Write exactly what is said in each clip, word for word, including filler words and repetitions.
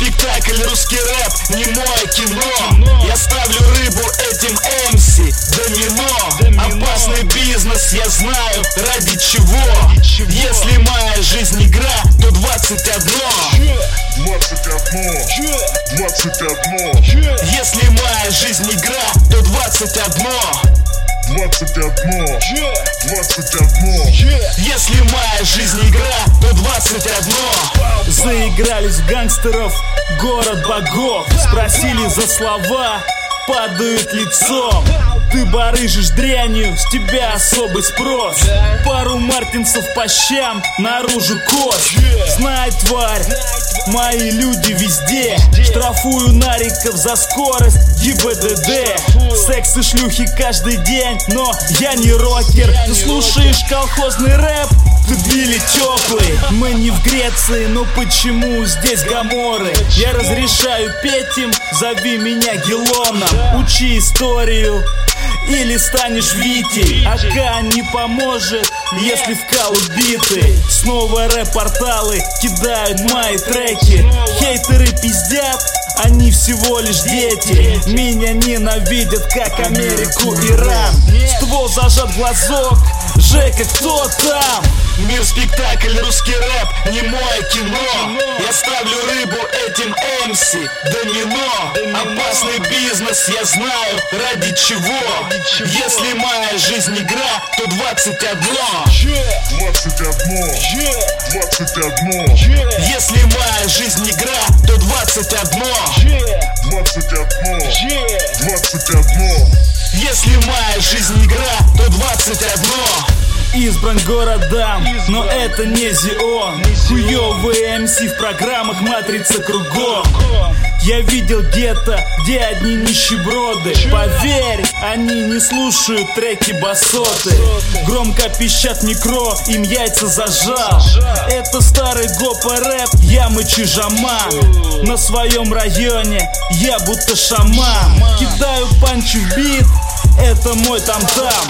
спектакль, русский рэп, не мое кино. Я ставлю рыбу этим эм си, домино. Опасный бизнес, я знаю, ради чего. Если моя жизнь игра, то двадцать одно. Двадцать одно, двадцать одно. Если моя жизнь игра, то двадцать одно. Двадцать одно, двадцать одно. Если моя жизнь игра, то двадцать одно. Заигрались в гангстеров, город богов. Спросили за слова, падают лицом. Ты барыжишь дрянью, с тебя особый спрос. Пару мартинцев по щам, наружу кость. Знай, тварь, мои люди везде. Штрафую нариков за скорость, ГИБДД. Секс и шлюхи каждый день, но я не рокер. Ты слушаешь колхозный рэп, ты били теплый. Мы не в Греции, но почему здесь гоморы? Я разрешаю петь им, зови меня Гелоном. Учи историю или станешь Витей. АК не поможет, если вкал убиты. Снова рэп-порталы кидают мои треки. Хейтеры пиздят, они всего лишь дети. Меня ненавидят, как Америку, Иран. Ствол зажат в глазок, Жека, кто там? Мир спектакль, русский рэп, не мое кино. Я ставлю рыбу этим эм си, домино. Опасный бизнес, я знаю, ради чего. Если моя жизнь игра, то двадцать одно. Двадцать одно, двадцать одно. Если моя жизнь игра, то двадцать одно. Двадцать одно, двадцать одно. Если моя жизнь игра, то двадцать одно. Избран городам, но это не Зион. Хуёвые эм си в программах, матрица кругом. Я видел гетто, где одни нищеброды. Поверь, они не слушают треки басоты. Громко пищат микро, им яйца зажал. Это старый гопа рэп, я мычу жаман. На своем районе я будто шаман. Кидаю панчи в бит, это мой там-там.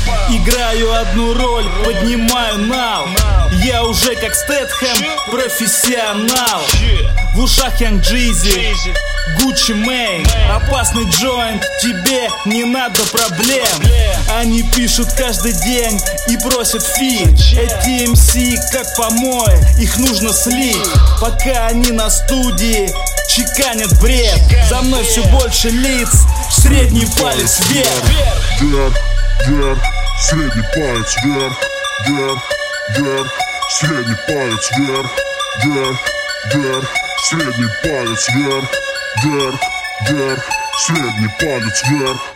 Играю одну роль, поднимаю нал. Я уже как Стэтхэм, профессионал. В ушах Янг Джизи, Гуччи Мэйн. Опасный джойнт, тебе не надо проблем. Они пишут каждый день и просят фит. Эти эм си как помои, их нужно слить. Пока они на студии чеканят бред. За мной все больше лиц, средний палец вверх. Вверх, вверх, средний палец вверх, вверх, вверх, средний палец вверх, вверх, вверх, средний палец вверх, вверх, вверх, средний палец вверх.